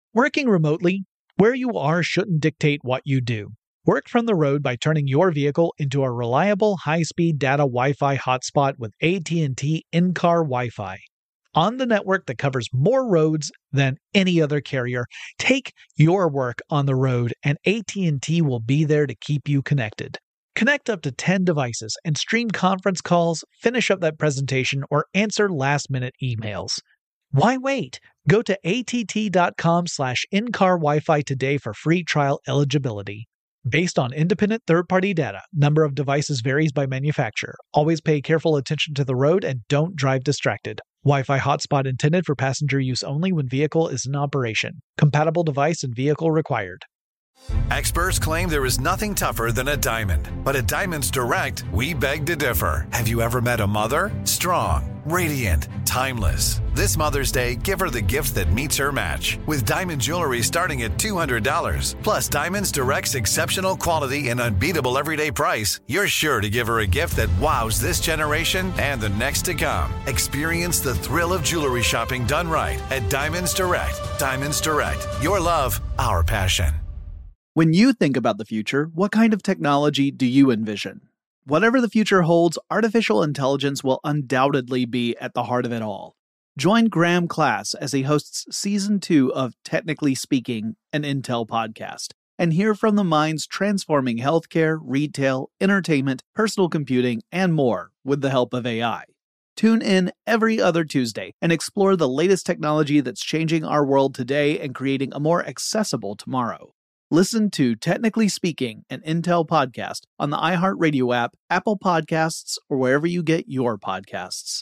Working remotely, where you are shouldn't dictate what you do. Work from the road by turning your vehicle into a reliable high-speed data Wi-Fi hotspot with AT&T in-car Wi-Fi. On the network that covers more roads than any other carrier, take your work on the road and AT&T will be there to keep you connected. Connect up to 10 devices and stream conference calls, finish up that presentation, or answer last-minute emails. Why wait? Go to att.com/in-car Wi-Fi today for free trial eligibility. Based on independent third-party data, number of devices varies by manufacturer. Always pay careful attention to the road and don't drive distracted. Wi-Fi hotspot intended for passenger use only when vehicle is in operation. Compatible device and vehicle required. Experts claim there is nothing tougher than a diamond. But at Diamonds Direct, we beg to differ. Have you ever met a mother? Strong, radiant, timeless. This Mother's Day, give her the gift that meets her match. With diamond jewelry starting at $200. Plus Diamonds Direct's exceptional quality and unbeatable everyday price, you're sure to give her a gift that wows this generation and the next to come. Experience the thrill of jewelry shopping done right at Diamonds Direct. Diamonds Direct. Your love, our passion. When you think about the future, what kind of technology do you envision? Whatever the future holds, artificial intelligence will undoubtedly be at the heart of it all. Join Graham Class as he hosts Season 2 of Technically Speaking, an Intel podcast, and hear from the minds transforming healthcare, retail, entertainment, personal computing, and more with the help of AI. Tune in every other Tuesday and explore the latest technology that's changing our world today and creating a more accessible tomorrow. Listen to Technically Speaking, an Intel podcast on the iHeartRadio app, Apple Podcasts, or wherever you get your podcasts.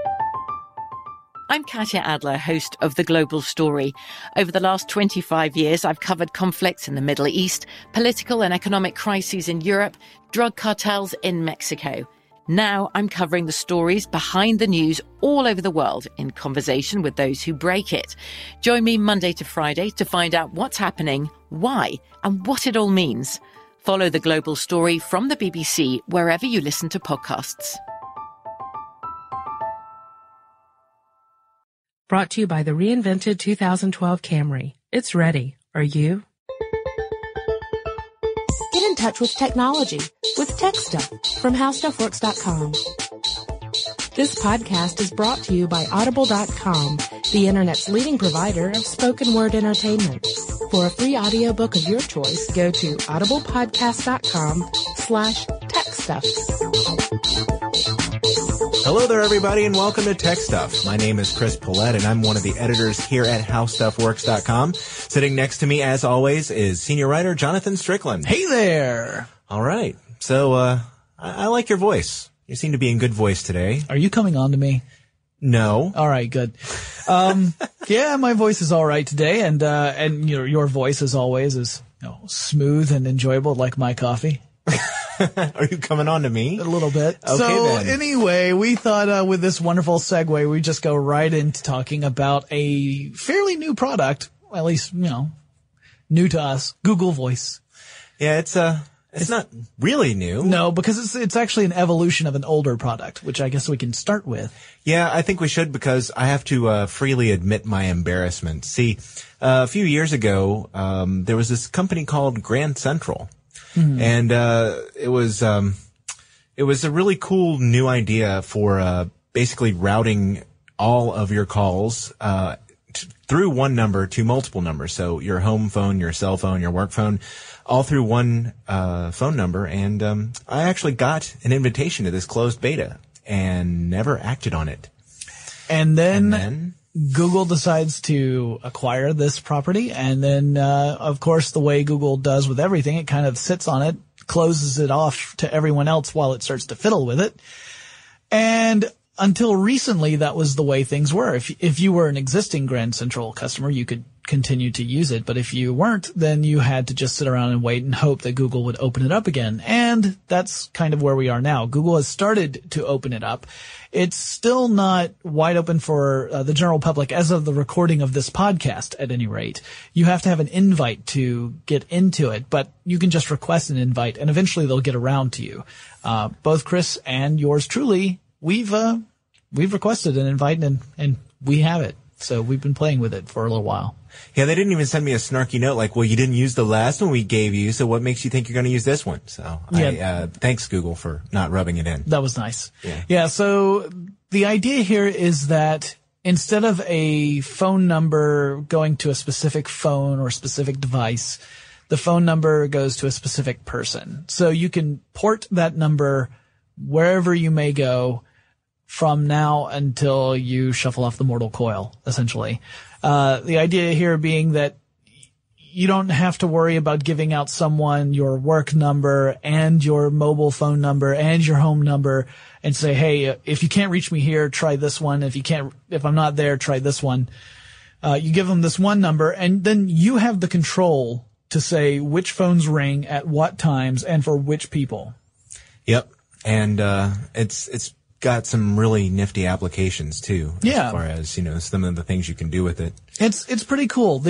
I'm Katya Adler, host of The Global Story. Over the last 25 years, I've covered conflicts in the Middle East, political and economic crises in Europe, drug cartels in Mexico. Now I'm covering the stories behind the news all over the world in conversation with those who break it. Join me Monday to Friday to find out what's happening, why, and what it all means. Follow The Global Story from the BBC wherever you listen to podcasts. Brought to you by the reinvented 2012 Camry. It's ready. Are you? Get in touch with technology with Tech Stuff from HowStuffWorks.com. This podcast is brought to you by Audible.com, the internet's leading provider of spoken word entertainment. For a free audiobook of your choice, go to audiblepodcast.com/techstuff. Hello there, everybody, and welcome to Tech Stuff. My name is Chris Pollette, and I'm one of the editors here at HowStuffWorks.com. Sitting next to me, as always, is senior writer Jonathan Strickland. Hey there! All right. So, I like your voice. You seem to be in good voice today. Are you coming on to me? No. All right, good. Yeah, my voice is all right today, and your voice, as always, is smooth and enjoyable, like my coffee. Are you coming on to me? A little bit. Okay, so then. Anyway, we thought with this wonderful segue, we just go right into talking about a fairly new product, at least, new to us, Google Voice. Yeah, it's not really new. No, because it's actually an evolution of an older product, which I guess we can start with. Yeah, I think we should, because I have to freely admit my embarrassment. See, a few years ago, there was this company called Grand Central. Mm-hmm. And it was a really cool new idea for basically routing all of your calls through one number to multiple numbers. So your home phone, your cell phone, your work phone, all through one phone number. And I actually got an invitation to this closed beta and never acted on it. And then Google decides to acquire this property, and then, of course, the way Google does with everything, it kind of sits on it, closes it off to everyone else while it starts to fiddle with it. And until recently, that was the way things were. If you were an existing Grand Central customer, you could continue to use it. But if you weren't, then you had to just sit around and wait and hope that Google would open it up again. And that's kind of where we are now. Google has started to open it up. It's still not wide open for the general public as of the recording of this podcast, at any rate. You have to have an invite to get into it, but you can just request an invite, and eventually they'll get around to you. Both Chris and yours truly, we've requested an invite, and we have it. So we've been playing with it for a little while. Yeah, they didn't even send me a snarky note like, well, you didn't use the last one we gave you, so what makes you think you're going to use this one? So thanks, Google, for not rubbing it in. That was nice. Yeah, so the idea here is that instead of a phone number going to a specific phone or specific device, the phone number goes to a specific person. So you can port that number wherever you may go from now until you shuffle off the mortal coil, essentially. The idea here being that you don't have to worry about giving out someone your work number and your mobile phone number and your home number and say, hey, if you can't reach me here, try this one. If I'm not there, try this one. You give them this one number, and then you have the control to say which phones ring at what times and for which people. Yep. And it's got some really nifty applications too. Yeah. As far as, some of the things you can do with it. It's pretty cool.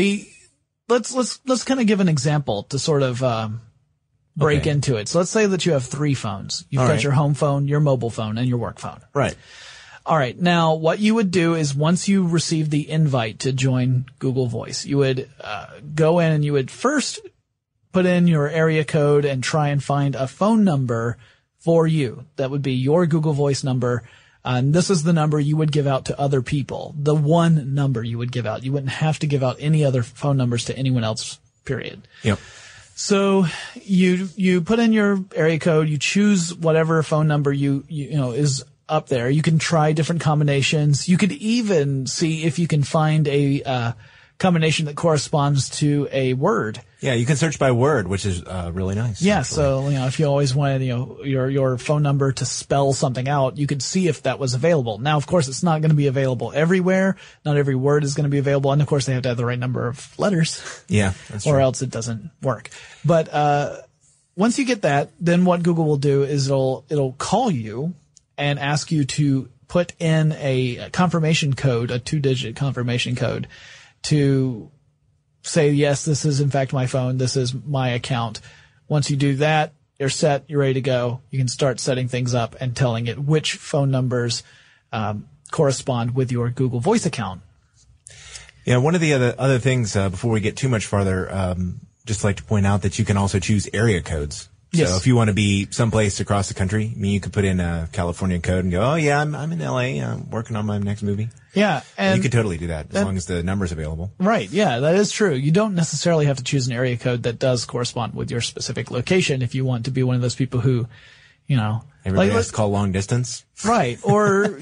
Let's kind of give an example to sort of break into it. So let's say that you have 3 phones. You've got your home phone, your mobile phone, and your work phone. Right. All right. Now, what you would do is once you receive the invite to join Google Voice, you would go in and you would first put in your area code and try and find a phone number for you. That would be your Google Voice number. And this is the number you would give out to other people. The one number you would give out. You wouldn't have to give out any other phone numbers to anyone else, period. Yep. So you put in your area code, you choose whatever phone number you is up there. You can try different combinations. You could even see if you can find a combination that corresponds to a word. Yeah, you can search by word, which is really nice. Yeah, actually. so if you always wanted your phone number to spell something out, you could see if that was available. Now, of course, it's not going to be available everywhere. Not every word is going to be available, and of course, they have to have the right number of letters. Yeah, that's true. Or else it doesn't work. But once you get that, then what Google will do is it'll call you and ask you to put in a confirmation code, a 2-digit confirmation code, to say, yes, this is in fact my phone, this is my account. Once you do that, you're set, you're ready to go. You can start setting things up and telling it which phone numbers correspond with your Google Voice account. Yeah, one of the other things, before we get too much farther, just like to point out that you can also choose area codes. Yes. So if you want to be someplace across the country, you could put in a California code and go, oh yeah, I'm in LA, I'm working on my next movie. Yeah. And you could totally do that as long as the number's available. Right. Yeah, that is true. You don't necessarily have to choose an area code that does correspond with your specific location if you want to be one of those people who, everybody has to call long distance. Right. Or,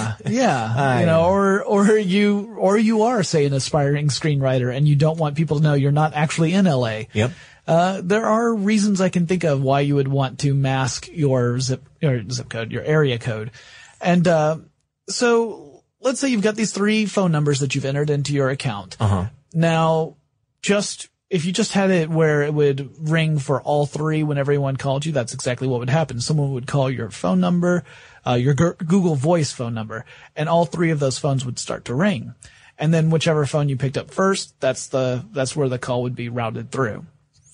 or you are, say, an aspiring screenwriter and you don't want people to know you're not actually in LA. Yep. There are reasons I can think of why you would want to mask your zip code, your area code. And, so let's say you've got these 3 phone numbers that you've entered into your account. Uh-huh. Now, if you just had it where it would ring for all 3 when everyone called you, that's exactly what would happen. Someone would call your phone number, your Google Voice phone number, and all 3 of those phones would start to ring. And then whichever phone you picked up first, that's where the call would be routed through.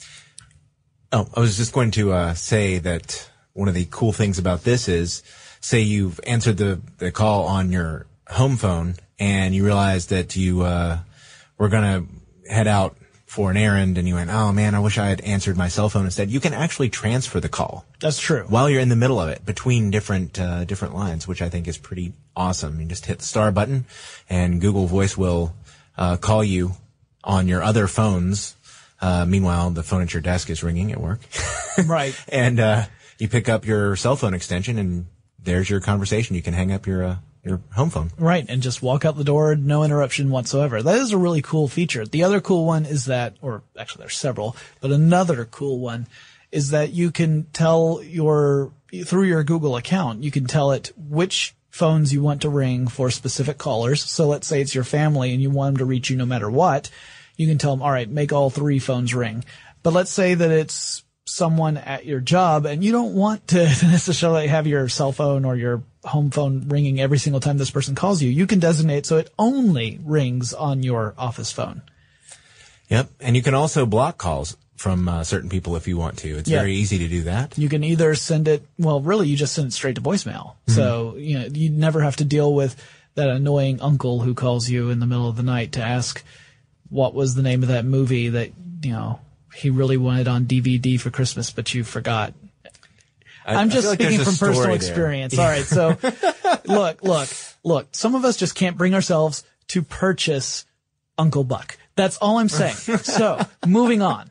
Oh, I was just going to say that one of the cool things about this is, say you've answered the call on your home phone and you realize that you were going to head out for an errand and you went, oh man, I wish I had answered my cell phone instead. You can actually transfer the call. That's true. While you're in the middle of it, between different lines, which I think is pretty awesome. You just hit the star button and Google Voice will call you on your other phones. Meanwhile, the phone at your desk is ringing at work. Right. And you pick up your cell phone extension and there's your conversation. You can hang up your home phone. Right, and just walk out the door, no interruption whatsoever. That is a really cool feature. The other cool one is that, or actually there's several, but another cool one is that you can tell through your Google account, you can tell it which phones you want to ring for specific callers. So let's say it's your family and you want them to reach you no matter what. You can tell them, all right, make all 3 phones ring. But let's say that it's someone at your job and you don't want to necessarily have your cell phone or your home phone ringing every single time this person calls you. You can designate so it only rings on your office phone. Yep. And you can also block calls from certain people if you want to. It's very easy to do that. You can either send it, well, really you just send it straight to voicemail. Mm-hmm. So, you never have to deal with that annoying uncle who calls you in the middle of the night to ask what was the name of that movie that, he really wanted on DVD for Christmas, but you forgot. I'm just speaking from personal experience. All right. So look, some of us just can't bring ourselves to purchase Uncle Buck. That's all I'm saying. So moving on.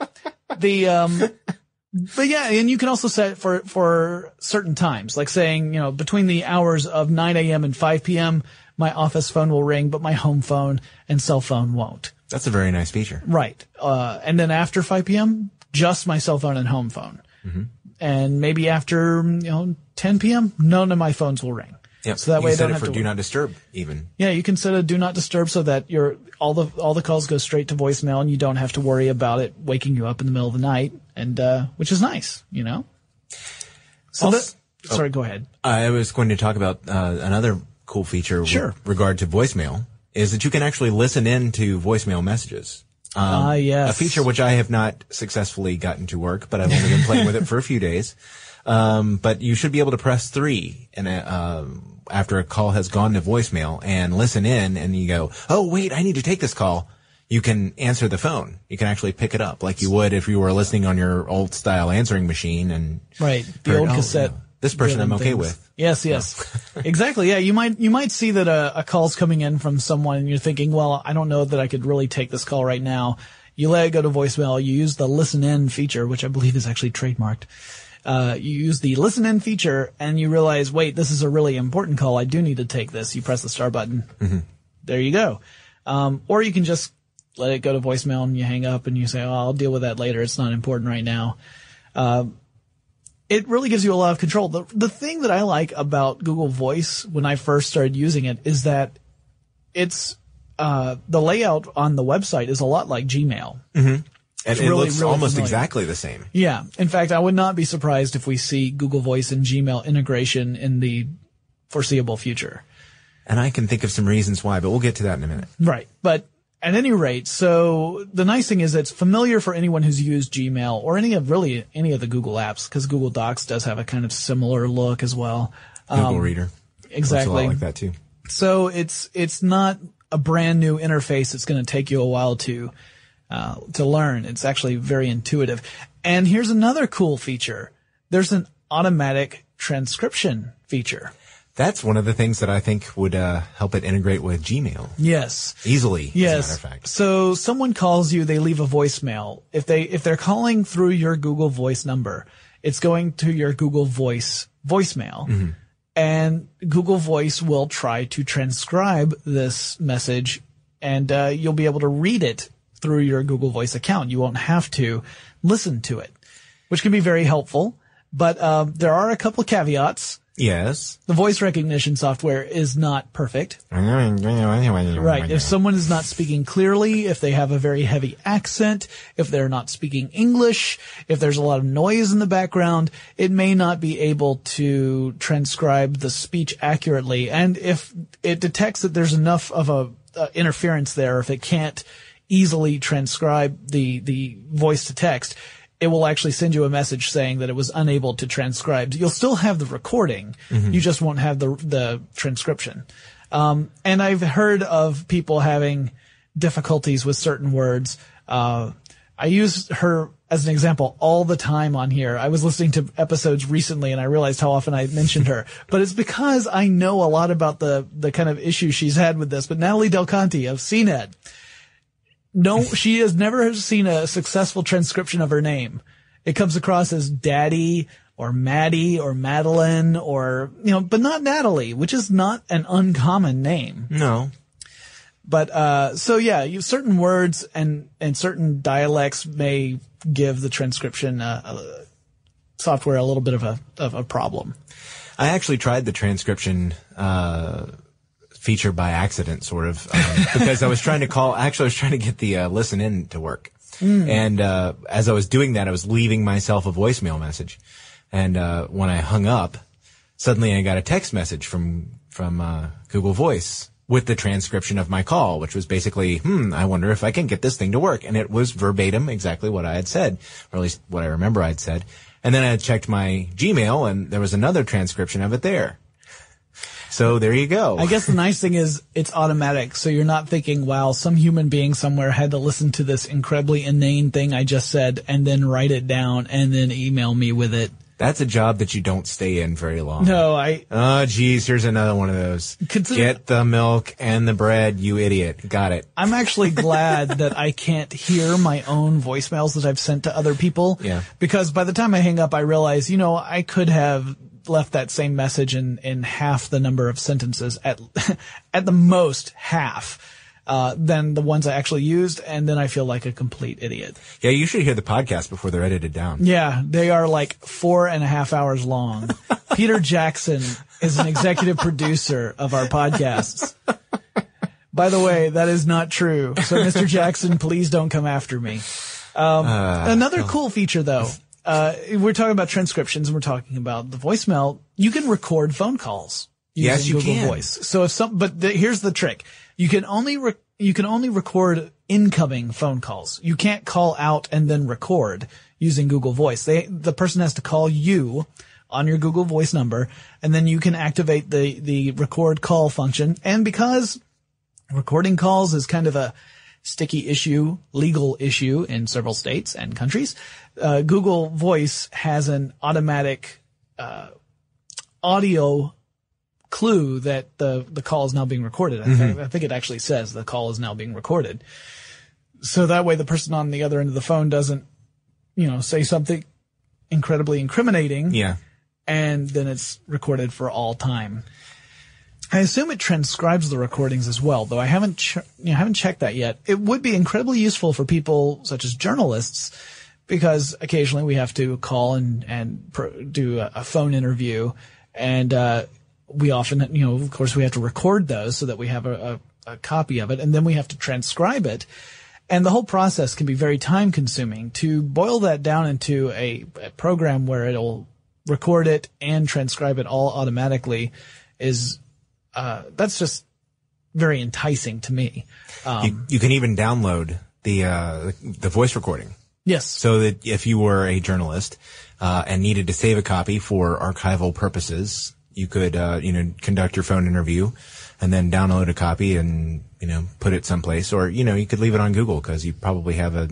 But yeah, and you can also set it for certain times, like saying, between the hours of 9 a.m. and 5 p.m., my office phone will ring, but my home phone and cell phone won't. That's a very nice feature. Right. And then after 5 p.m., just my cell phone and home phone. Mm-hmm. And maybe after, 10 p.m., none of my phones will ring. Yep. So that way I don't have to. You can set it for do not disturb even. Yeah, you can set a do not disturb so that all the calls go straight to voicemail and you don't have to worry about it waking you up in the middle of the night, and which is nice, So sorry, go ahead. I was going to talk about another cool feature with regard to voicemail is that you can actually listen in to voicemail messages. Yes. A feature which I have not successfully gotten to work, but I've only been playing with it for a few days. But you should be able to press 3 after a call has gone to voicemail and listen in, and you go, oh, wait, I need to take this call. You can answer the phone. You can actually pick it up like you would if you were listening on your old style answering machine and the old cassette. This person I'm okay with. Yes. Exactly. Yeah, you might see that a call's coming in from someone and you're thinking, well, I don't know that I could really take this call right now. You let it go to voicemail. You use the listen in feature, which I believe is actually trademarked. You use the listen in feature and you realize, wait, this is a really important call. I do need to take this. You press the star button. Mm-hmm. There you go. Or you can just let it go to voicemail and you hang up and you say, oh, I'll deal with that later. It's not important right now. It really gives you a lot of control. The thing that I like about Google Voice when I first started using it is that it's, the layout on the website is a lot like Gmail. Mm-hmm. And it looks almost exactly the same. Yeah. In fact, I would not be surprised if we see Google Voice and Gmail integration in the foreseeable future. And I can think of some reasons why, but we'll get to that in a minute. Right. But at any rate, so the nice thing is it's familiar for anyone who's used Gmail or any of the Google apps, because Google Docs does have a kind of similar look as well. Google Reader. Exactly. Looks a lot like that too. So it's not a brand new interface. It's going to take you a while to learn. It's actually very intuitive. And here's another cool feature. There's an automatic transcription feature. That's one of the things that I think would help it integrate with Gmail. Yes. Easily, yes. As a matter of fact. So someone calls you, they leave a voicemail. If they're calling through your Google Voice number, it's going to your Google Voice voicemail. Mm-hmm. And Google Voice will try to transcribe this message, and you'll be able to read it through your Google Voice account. You won't have to listen to it, which can be very helpful. But there are a couple of caveats. Yes. The voice recognition software is not perfect. Right. If someone is not speaking clearly, if they have a very heavy accent, if they're not speaking English, if there's a lot of noise in the background, it may not be able to transcribe the speech accurately. And if it detects that there's enough of a interference there, if it can't easily transcribe the voice to text, it will actually send you a message saying that it was unable to transcribe. You'll still have the recording. Mm-hmm. You just won't have the transcription. And I've heard of people having difficulties with certain words. I use her as an example all the time on here. I was listening to episodes recently and I realized how often I mentioned her, but it's because I know a lot about the kind of issues she's had with this. But Natalie Del Conte of CNET, no, she has never seen a successful transcription of her name. It comes across as Daddy or Maddie or Madeline or, but not Natalie, which is not an uncommon name. No. But, certain words and certain dialects may give the transcription, software a little bit of a problem. I actually tried the transcription, feature by accident, sort of, because I was trying to get the listen in to work. And as I was doing that, I was leaving myself a voicemail message. And when I hung up, suddenly I got a text message from Google Voice with the transcription of my call, which was basically, I wonder if I can get this thing to work. And it was verbatim exactly what I had said, or at least what I remember I'd said. And then I checked my Gmail, and there was another transcription of it there. So there you go. I guess the nice thing is it's automatic, so you're not thinking, wow, some human being somewhere had to listen to this incredibly inane thing I just said and then write it down and then email me with it. That's a job that you don't stay in very long. No, Oh, geez, here's another one of those. Get the milk and the bread, you idiot. Got it. I'm actually glad that I can't hear my own voicemails that I've sent to other people. Yeah. Because by the time I hang up, I realize, I could have left that same message in half the number of sentences, at the most half. Than the ones I actually used, and then I feel like a complete idiot. Yeah, you should hear the podcast before they're edited down. Yeah, they are like 4.5 hours long. Peter Jackson is an executive producer of our podcasts. By the way, that is not true. So, Mr. Jackson, please don't come after me. Another cool feature, though, we're talking about transcriptions, and we're talking about the voicemail. You can record phone calls using Google Voice. So here's the trick. You can only record incoming phone calls. You can't call out and then record using Google Voice. The person has to call you on your Google Voice number, and then you can activate the record call function. And because recording calls is kind of a sticky issue, legal issue in several states and countries, Google Voice has an automatic audio clue that the call is now being recorded. I think it actually says the call is now being recorded. So that way the person on the other end of the phone doesn't, say something incredibly incriminating. Yeah. And then it's recorded for all time. I assume it transcribes the recordings as well, though I haven't checked that yet. It would be incredibly useful for people such as journalists, because occasionally we have to call and do a phone interview, and we often, of course, we have to record those so that we have a copy of it, and then we have to transcribe it. And the whole process can be very time consuming. To boil that down into a program where it'll record it and transcribe it all automatically is, that's just very enticing to me. You can even download the voice recording. Yes. So that if you were a journalist, and needed to save a copy for archival purposes, you could, conduct your phone interview and then download a copy and, put it someplace. Or, you could leave it on Google, because you probably have a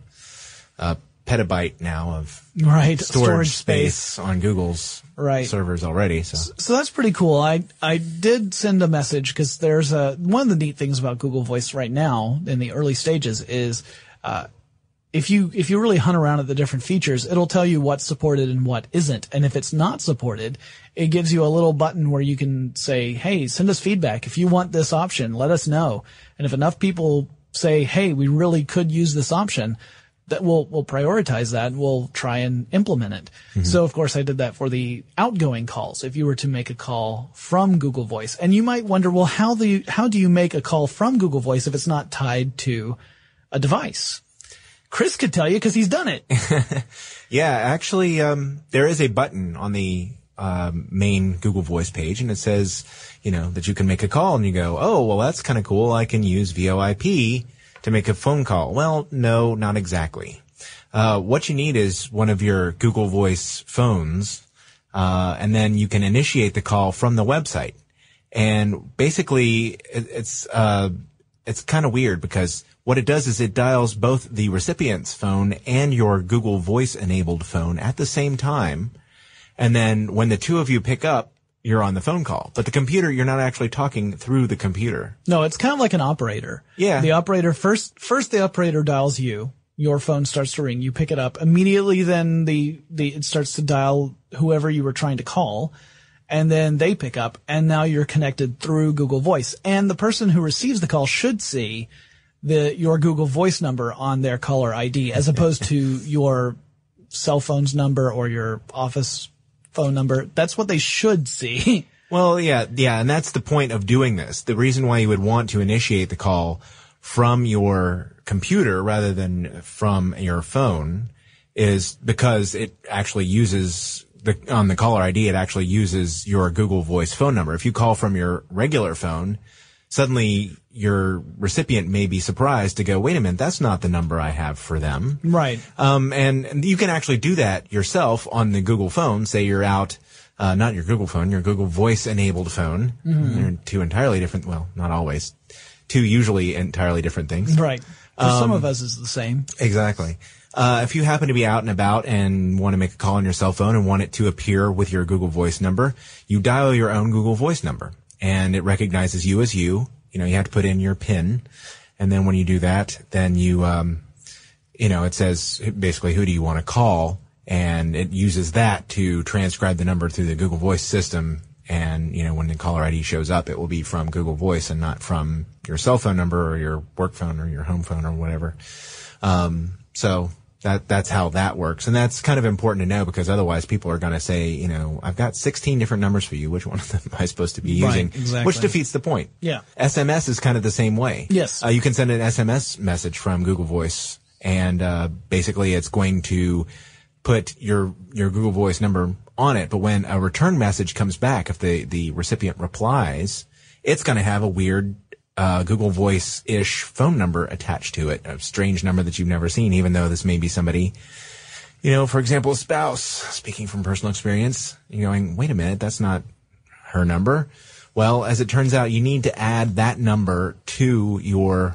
petabyte now of storage space on Google's servers already. So that's pretty cool. I did send a message, because there's one of the neat things about Google Voice right now in the early stages is, if you really hunt around at the different features, it'll tell you what's supported and what isn't. And if it's not supported, it gives you a little button where you can say, hey, send us feedback. If you want this option, let us know. And if enough people say, hey, we really could use this option, that we'll prioritize that. We'll try and implement it. Mm-hmm. So of course I did that for the outgoing calls. If you were to make a call from Google Voice, and you might wonder, well, how do you make a call from Google Voice if it's not tied to a device? Chris could tell you, because he's done it. Yeah, actually, there is a button on the main Google Voice page, and it says, that you can make a call, and you go, oh, well, that's kind of cool. I can use VoIP to make a phone call. Well, no, not exactly. What you need is one of your Google Voice phones, and then you can initiate the call from the website. And basically, it's kind of weird, because what it does is it dials both the recipient's phone and your Google Voice enabled phone at the same time. And then when the two of you pick up, you're on the phone call. But the computer, you're not actually talking through the computer. No, it's kind of like an operator. Yeah. The operator first the operator dials you. Your phone starts to ring. You pick it up. Immediately then it starts to dial whoever you were trying to call. And then they pick up, and now you're connected through Google Voice. And the person who receives the call should see your Google Voice number on their caller ID, as opposed to your cell phone's number or your office phone number. That's what they should see. Well, yeah, and that's the point of doing this. The reason why you would want to initiate the call from your computer rather than from your phone is because it actually uses on the caller ID, it actually uses your Google Voice phone number. If you call from your regular phone, suddenly your recipient may be surprised to go, wait a minute, that's not the number I have for them. Right. And you can actually do that yourself on the Google phone. Say you're out not your Google phone, your Google Voice enabled phone. They're two entirely different, well, not always, two usually entirely different things. Right. For some of us, it's the same. Exactly. If you happen to be out and about and want to make a call on your cell phone and want it to appear with your Google Voice number, you dial your own Google Voice number, and it recognizes you as you. You know, you have to put in your PIN, and then when you do that, then you, it says basically who do you want to call, and it uses that to transcribe the number through the Google Voice system. And, when the caller ID shows up, it will be from Google Voice and not from your cell phone number or your work phone or your home phone or whatever. So that's how that works. And that's kind of important to know, because otherwise people are going to say, I've got 16 different numbers for you. Which one of them am I supposed to be using? Right, exactly. Which defeats the point. Yeah. SMS is kind of the same way. Yes. You can send an SMS message from Google Voice, and basically it's going to put your Google Voice number on it. But when a return message comes back, if the recipient replies, it's going to have a weird Google Voice-ish phone number attached to it, a strange number that you've never seen, even though this may be somebody, for example, a spouse, speaking from personal experience. You're going, wait a minute, that's not her number. Well, as it turns out, you need to add that number to your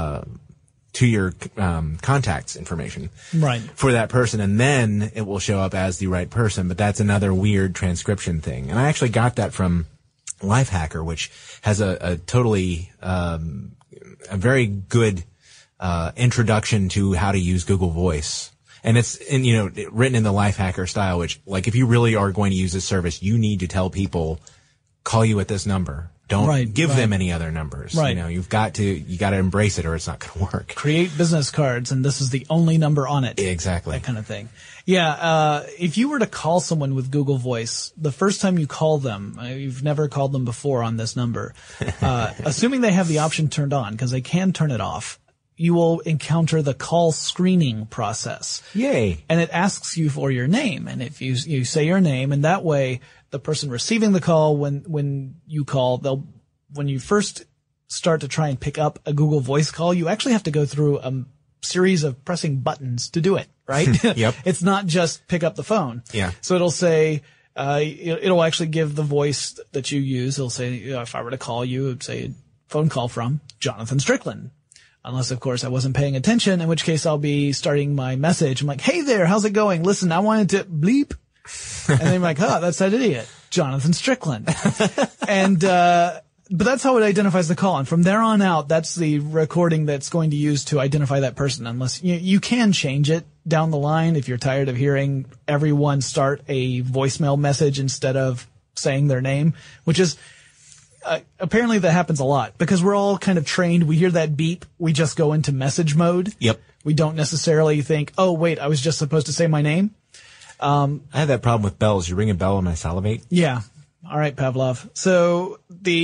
contacts information, right, for that person, and then it will show up as the right person. But that's another weird transcription thing. And I actually got that from Lifehacker, which has a totally a very good introduction to how to use Google Voice. And it's written in the Lifehacker style, which, like, if you really are going to use this service, you need to tell people, call you at this number. Don't give them any other numbers. Right. You got to embrace it, or it's not going to work. Create business cards, and this is the only number on it. Exactly. That kind of thing. Yeah. If you were to call someone with Google Voice, the first time you call them, you've never called them before on this number, assuming they have the option turned on, because they can turn it off, you will encounter the call screening process. Yay. And it asks you for your name. And if you say your name, and that way the person receiving the call, when you call, when you first start to try and pick up a Google Voice call, you actually have to go through a series of pressing buttons to do it, right? Yep. It's not just pick up the phone. Yeah. So it'll say, it'll actually give the voice that you use. It'll say, if I were to call you, it'd say phone call from Jonathan Strickland. Unless, of course, I wasn't paying attention, in which case I'll be starting my message. I'm like, hey there, how's it going? Listen, I wanted to bleep. And then I'm like, that's that idiot, Jonathan Strickland. And, but that's how it identifies the call. And from there on out, that's the recording that's going to use to identify that person. Unless you can change it down the line if you're tired of hearing everyone start a voicemail message instead of saying their name, which is, apparently that happens a lot, because we're all kind of trained. We hear that beep, we just go into message mode. Yep. We don't necessarily think, oh wait, I was just supposed to say my name. I have that problem with bells. You ring a bell and I salivate. Yeah. All right, Pavlov. So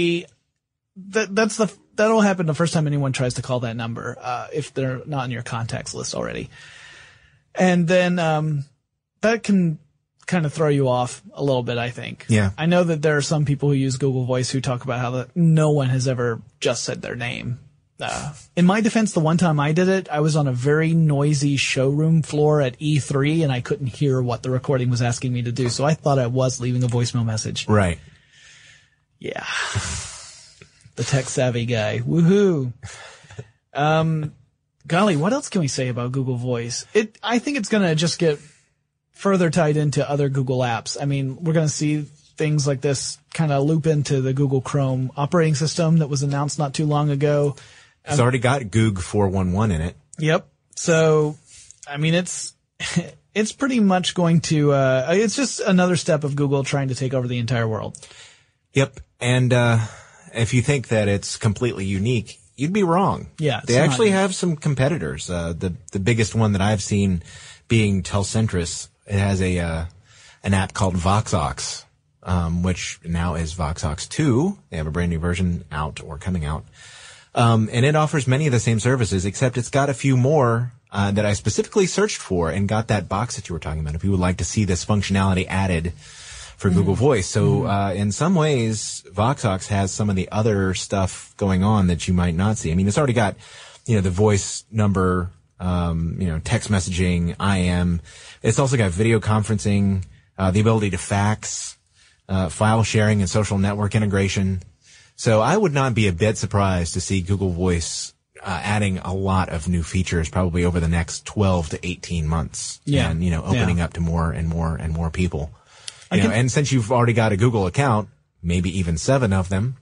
that'll happen the first time anyone tries to call that number, if they're not in your contacts list already. And then, that can kind of throw you off a little bit, I think. Yeah. I know that there are some people who use Google Voice who talk about how no one has ever just said their name. In my defense, the one time I did it, I was on a very noisy showroom floor at E3, and I couldn't hear what the recording was asking me to do, so I thought I was leaving a voicemail message. Right. Yeah. The tech-savvy guy. Woohoo. Golly, what else can we say about Google Voice? I think it's going to just get further tied into other Google apps. I mean, we're going to see things like this kind of loop into the Google Chrome operating system that was announced not too long ago. It's already got Goog 411 in it. Yep. So, I mean, it's pretty much going to, it's just another step of Google trying to take over the entire world. Yep. And, if you think that it's completely unique, you'd be wrong. Yeah. They actually have some competitors. The biggest one that I've seen being Telcentris. It has an app called VoxOx, which now is VoxOx 2. They have a brand new version out or coming out. And it offers many of the same services, except it's got a few more, that I specifically searched for and got that box that you were talking about. If you would like to see this functionality added for Google Voice. So, in some ways, VoxOx has some of the other stuff going on that you might not see. I mean, it's already got, the voice number, text messaging, IM. It's also got video conferencing, the ability to fax. file sharing and social network integration. So I would not be a bit surprised to see Google Voice adding a lot of new features probably over the next 12 to 18 months. Yeah. And, opening up to more and more and more people. And since you've already got a Google account, maybe even 7 of them,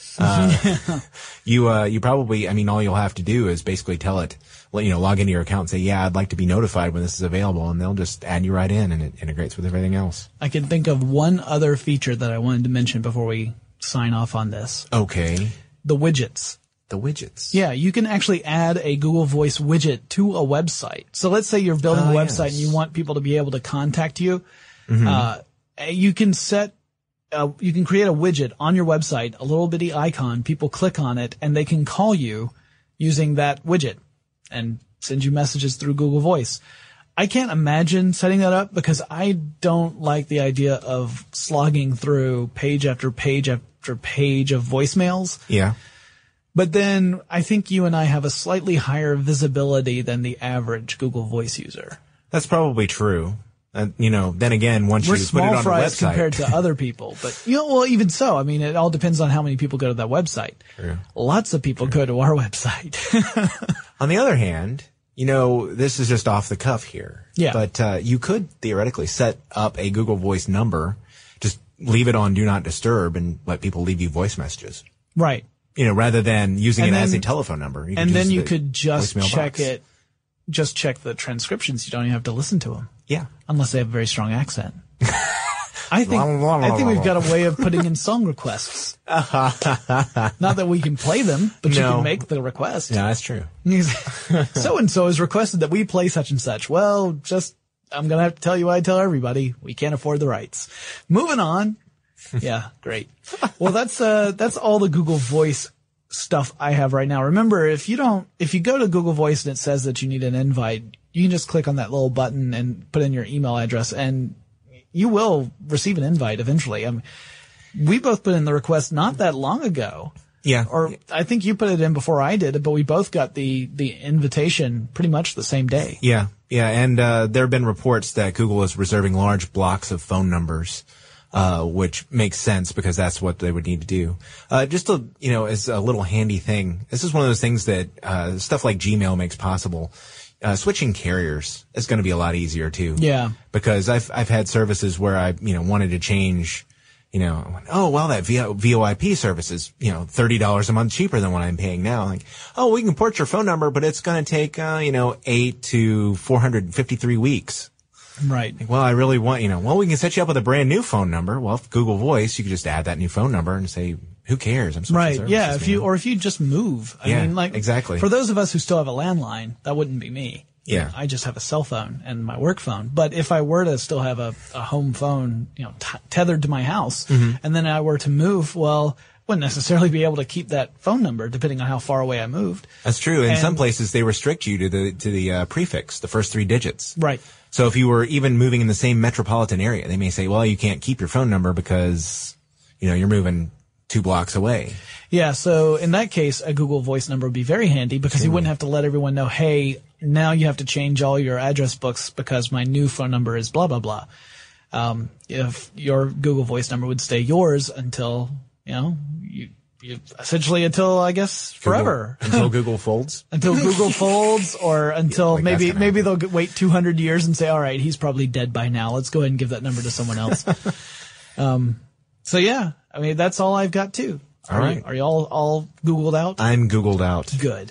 you probably, all you'll have to do is basically tell it, log into your account and say, yeah, I'd like to be notified when this is available, and they'll just add you right in, and it integrates with everything else. I can think of one other feature that I wanted to mention before we sign off on this. Okay. The widgets. The widgets. Yeah, you can actually add a Google Voice widget to a website. So let's say you're building a website and you want people to be able to contact you. Mm-hmm. You can create a widget on your website, a little bitty icon. People click on it and they can call you using that widget and send you messages through Google Voice. I can't imagine setting that up because I don't like the idea of slogging through page after page after page of voicemails. Yeah. But then I think you and I have a slightly higher visibility than the average Google Voice user. That's probably true. Then again, once We're you put it on a website. We're small fries compared to other people. But, even so, it all depends on how many people go to that website. True. Lots of people go to our website. On the other hand, this is just off the cuff here. Yeah. But you could theoretically set up a Google Voice number, just leave it on Do Not Disturb and let people leave you voice messages. Right. Rather than using it as a telephone number. You could just check it. Just check the transcriptions. You don't even have to listen to them. Yeah. Unless they have a very strong accent. I think we've got a way of putting in song requests. Not that we can play them, but you can make the request. Yeah, that's true. So-and-so has requested that we play such and such. Well, I'm going to have to tell you what I tell everybody. We can't afford the rights. Moving on. Yeah, great. Well, that's all the Google Voice stuff I have right now. Remember, if you go to Google Voice and it says that you need an invite, you can just click on that little button and put in your email address and you will receive an invite eventually. We both put in the request not that long ago. Yeah. Or I think you put it in before I did, but we both got the invitation pretty much the same day. Yeah. Yeah. And, there have been reports that Google is reserving large blocks of phone numbers, which makes sense because that's what they would need to do. Just to, as a little handy thing, this is one of those things that, stuff like Gmail makes possible. Switching carriers is going to be a lot easier too. Yeah. Because I've had services where I, wanted to change, that VoIP service is, $30 a month cheaper than what I'm paying now. Like, we can port your phone number, but it's going to take, 8 to 453 weeks. Right. Well, I really want, we can set you up with a brand new phone number. Well, Google Voice, you could just add that new phone number and say, who cares? I'm switching right. services. Yeah. If you just move. Exactly. For those of us who still have a landline, that wouldn't be me. Yeah. I just have a cell phone and my work phone. But if I were to still have a home phone, tethered to my house, and then I were to move, well, wouldn't necessarily be able to keep that phone number depending on how far away I moved. That's true. In some places, they restrict you to the prefix, the first 3 digits. Right. So if you were even moving in the same metropolitan area, they may say, well, you can't keep your phone number because, you're moving 2 blocks away. Yeah. So in that case, a Google Voice number would be very handy because you wouldn't have to let everyone know, hey, now you have to change all your address books because my new phone number is blah, blah, blah. If your Google Voice number would stay yours until, you essentially until, I guess, forever. Until Google folds? Until Google folds or until maybe they'll wait 200 years and say, all right, he's probably dead by now. Let's go ahead and give that number to someone else. So yeah, that's all I've got too. All right. Are you all Googled out? I'm Googled out. Good.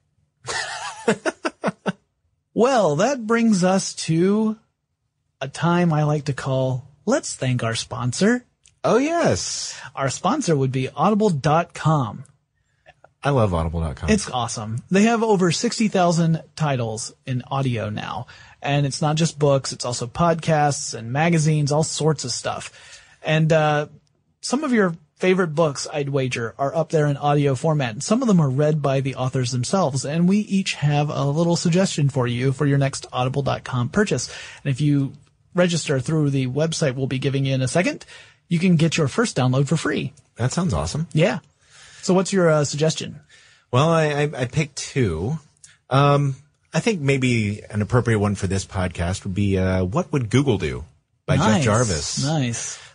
Well, that brings us to a time I like to call, let's thank our sponsor. Oh, yes. Our sponsor would be Audible.com. I love Audible.com. It's awesome. They have over 60,000 titles in audio now. And it's not just books. It's also podcasts and magazines, all sorts of stuff. And some of your favorite books, I'd wager, are up there in audio format. And some of them are read by the authors themselves. And we each have a little suggestion for you for your next Audible.com purchase. And if you register through the website we'll be giving you in a second, you can get your first download for free. That sounds awesome. Yeah. So what's your suggestion? Well, I picked 2. I think maybe an appropriate one for this podcast would be What Would Google Do by Jeff Jarvis. Nice.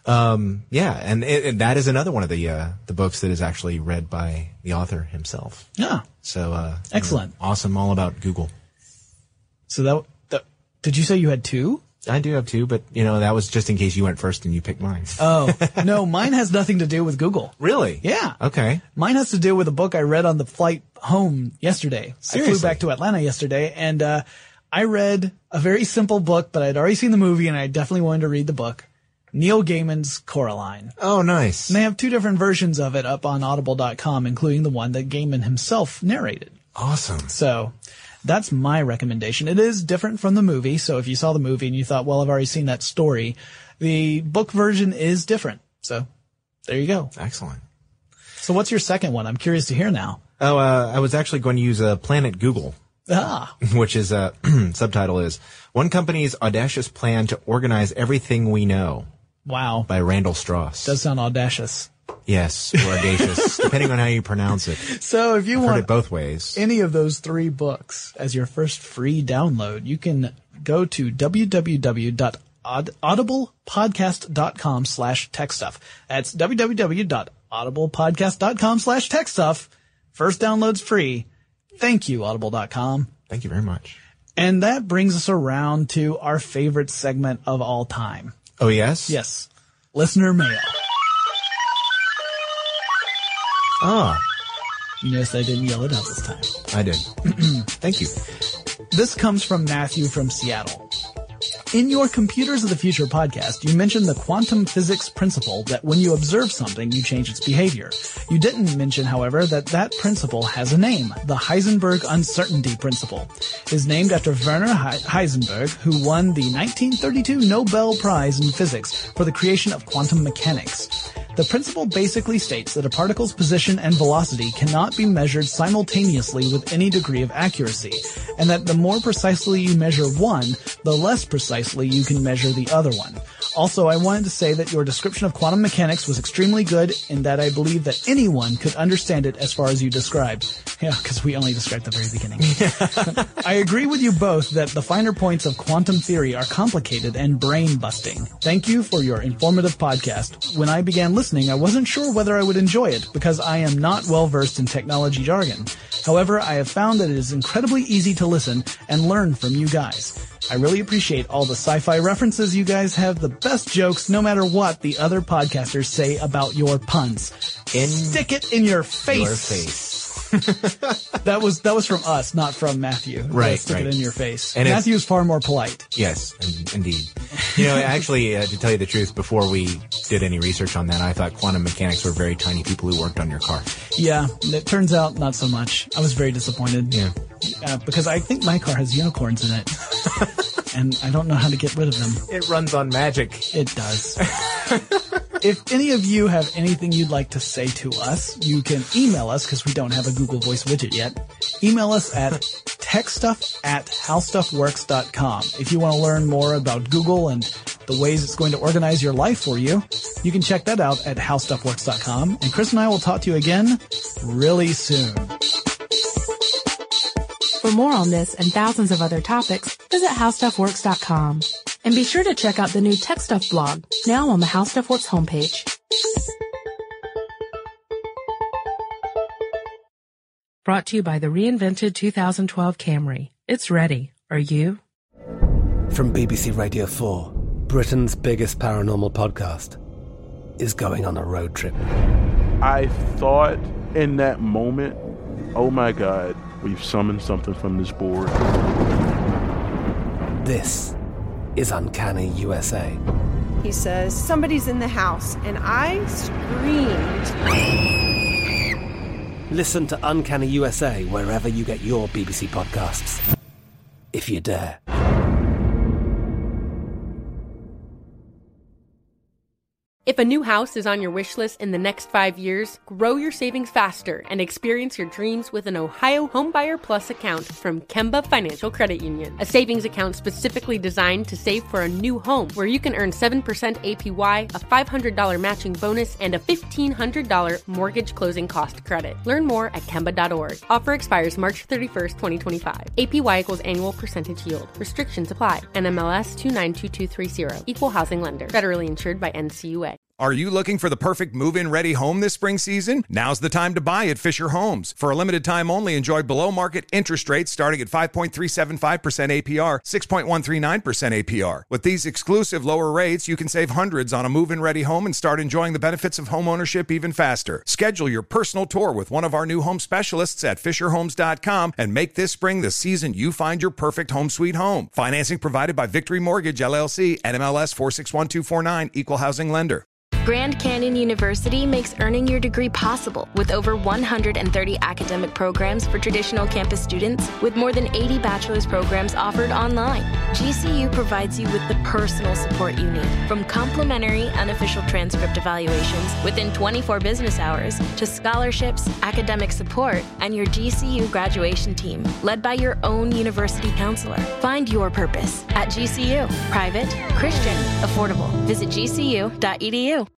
Yeah, and that is another one of the books that is actually read by the author himself. Yeah. So, excellent. Awesome. All about Google. So that did you say you had two? I do have two, but that was just in case you went first and you picked mine. Oh, no, mine has nothing to do with Google. Really? Yeah. Okay. Mine has to do with a book I read on the flight home yesterday. Seriously? I flew back to Atlanta yesterday, and I read a very simple book, but I'd already seen the movie, and I definitely wanted to read the book. Neil Gaiman's Coraline. Oh, nice. And they have two different versions of it up on audible.com, including the one that Gaiman himself narrated. Awesome. So that's my recommendation. It is different from the movie. So if you saw the movie and you thought, well, I've already seen that story, the book version is different. So there you go. Excellent. So what's your second one? I'm curious to hear now. Oh, I was actually going to use Planet Google. Which is, subtitle is, One Company's Audacious Plan to Organize Everything We Know. Wow. By Randall Strauss. Does sound audacious. Yes, or audacious, depending on how you pronounce it. So if you I've want heard it both ways. Any of those three books as your first free download, you can go to www.audiblepodcast.com/techstuff. That's www.audiblepodcast.com/techstuff. First download's free. Thank you, audible.com. Thank you very much. And that brings us around to our favorite segment of all time. Oh, yes? Yes. Listener mail. Ah. You notice I didn't yell it out this time. I did. Thank you. This comes from Matthew from Seattle. In your Computers of the Future podcast, you mentioned the quantum physics principle that when you observe something, you change its behavior. You didn't mention, however, that principle has a name, the Heisenberg uncertainty principle. It is named after Werner Heisenberg, who won the 1932 Nobel Prize in Physics for the creation of quantum mechanics. The principle basically states that a particle's position and velocity cannot be measured simultaneously with any degree of accuracy, and that the more precisely you measure one, the less precisely you can measure the other one. Also, I wanted to say that your description of quantum mechanics was extremely good, in that I believe that anyone could understand it as far as you described. Yeah, because we only described the very beginning. I agree with you both that the finer points of quantum theory are complicated and brain-busting. Thank you for your informative podcast. When I began listening, I wasn't sure whether I would enjoy it, because I am not well-versed in technology jargon. However, I have found that it is incredibly easy to listen and learn from you guys. I really appreciate all the sci-fi references. You guys have the best jokes no matter what the other podcasters say about your puns. Stick it in your face. Your face. That was from us, not from Matthew. Right. Stick it in your face. And Matthew's far more polite. Yes, indeed. Actually, to tell you the truth, before we did any research on that, I thought quantum mechanics were very tiny people who worked on your car. Yeah, it turns out not so much. I was very disappointed. Yeah. Because I think my car has unicorns in it. And I don't know how to get rid of them. It runs on magic. It does. If any of you have anything you'd like to say to us, you can email us, because we don't have a Google Voice widget yet. Email us at techstuff@howstuffworks.com. If you want to learn more about Google and the ways it's going to organize your life for you, you can check that out at howstuffworks.com. And Chris and I will talk to you again really soon. For more on this and thousands of other topics, visit howstuffworks.com. And be sure to check out the new Tech Stuff blog, now on the How Stuff Works homepage. Brought to you by the reinvented 2012 Camry. It's ready. Are you? From BBC Radio 4, Britain's biggest paranormal podcast is going on a road trip. I thought in that moment, oh my God, we've summoned something from this board. This is Uncanny USA. He says, somebody's in the house, and I screamed. Listen to Uncanny USA wherever you get your BBC podcasts, if you dare. If a new house is on your wish list in the next 5 years, grow your savings faster and experience your dreams with an Ohio Homebuyer Plus account from Kemba Financial Credit Union. A savings account specifically designed to save for a new home, where you can earn 7% APY, a $500 matching bonus, and a $1,500 mortgage closing cost credit. Learn more at Kemba.org. Offer expires March 31st, 2025. APY equals annual percentage yield. Restrictions apply. NMLS 292230. Equal housing lender. Federally insured by NCUA. Are you looking for the perfect move-in ready home this spring season? Now's the time to buy at Fisher Homes. For a limited time only, enjoy below-market interest rates starting at 5.375% APR, 6.139% APR. With these exclusive lower rates, you can save hundreds on a move-in ready home and start enjoying the benefits of home ownership even faster. Schedule your personal tour with one of our new home specialists at FisherHomes.com and make this spring the season you find your perfect home sweet home. Financing provided by Victory Mortgage, LLC, NMLS 461249, Equal Housing Lender. Grand Canyon University makes earning your degree possible with over 130 academic programs for traditional campus students, with more than 80 bachelor's programs offered online. GCU provides you with the personal support you need, from complimentary unofficial transcript evaluations within 24 business hours to scholarships, academic support, and your GCU graduation team, led by your own university counselor. Find your purpose at GCU. Private, Christian, affordable. Visit gcu.edu.